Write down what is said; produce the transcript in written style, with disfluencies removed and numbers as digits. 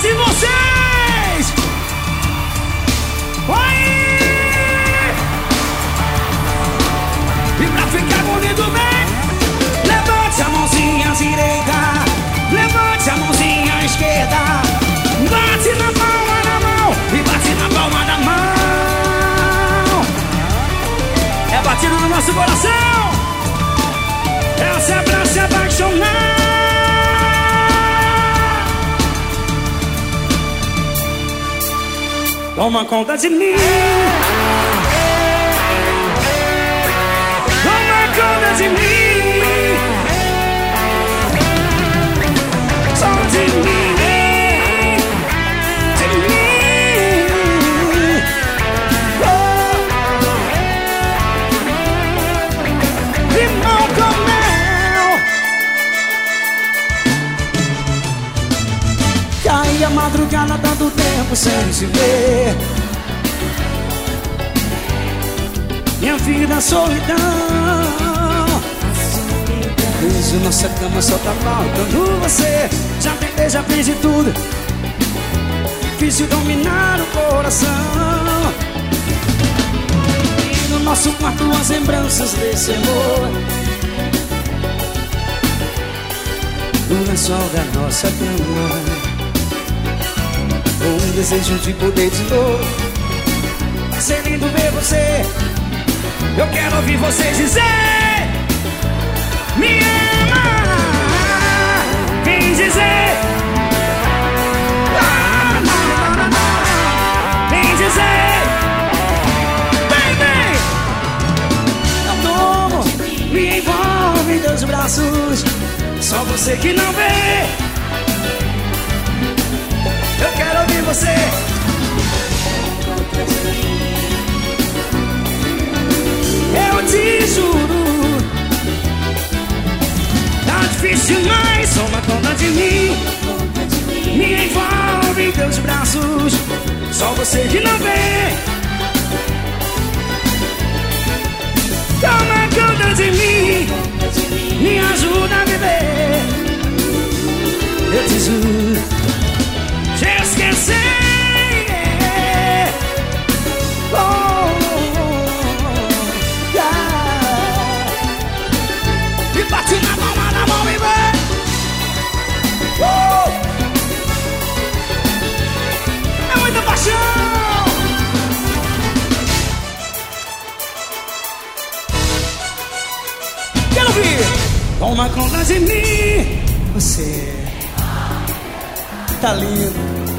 de vocês! Oi! E pra ficar bonito bem, levante a mãozinha direita, levante a mãozinha esquerda, bate na palma da mão e bate na palma da mão. É batido no nosso coração. Essa é pra se apaixonar. Toma conta de mim. Toma conta de mim. Só de mim. De mim. Oh. Limão com mel. Cai a madrugada, tanto tempo sem se ver. Minha vida, solidão. Beijo, nossa cama só tá faltando você. Já tentei, já fiz de tudo. Difícil dominar o coração. E no nosso quarto as lembranças desse amor. No lençol da nossa cama. Um desejo de poder de novo. Vai ser lindo ver você. Eu quero ouvir vocês dizer: me ama. Vem dizer. Vem dizer. Vem, vem. Eu tomo, me envolve em teus braços. Só você que não vê. Eu quero ouvir você. Eu te juro, tá difícil, mas toma conta de mim. Me envolve em teus braços. Só você que não vê. Toma conta de mim. Me ajuda a viver. Eu te juro, te esquecer. E bate na palma da mão e vem. É muita paixão. Quero ouvir. Toma conta de mim. Você tá lindo.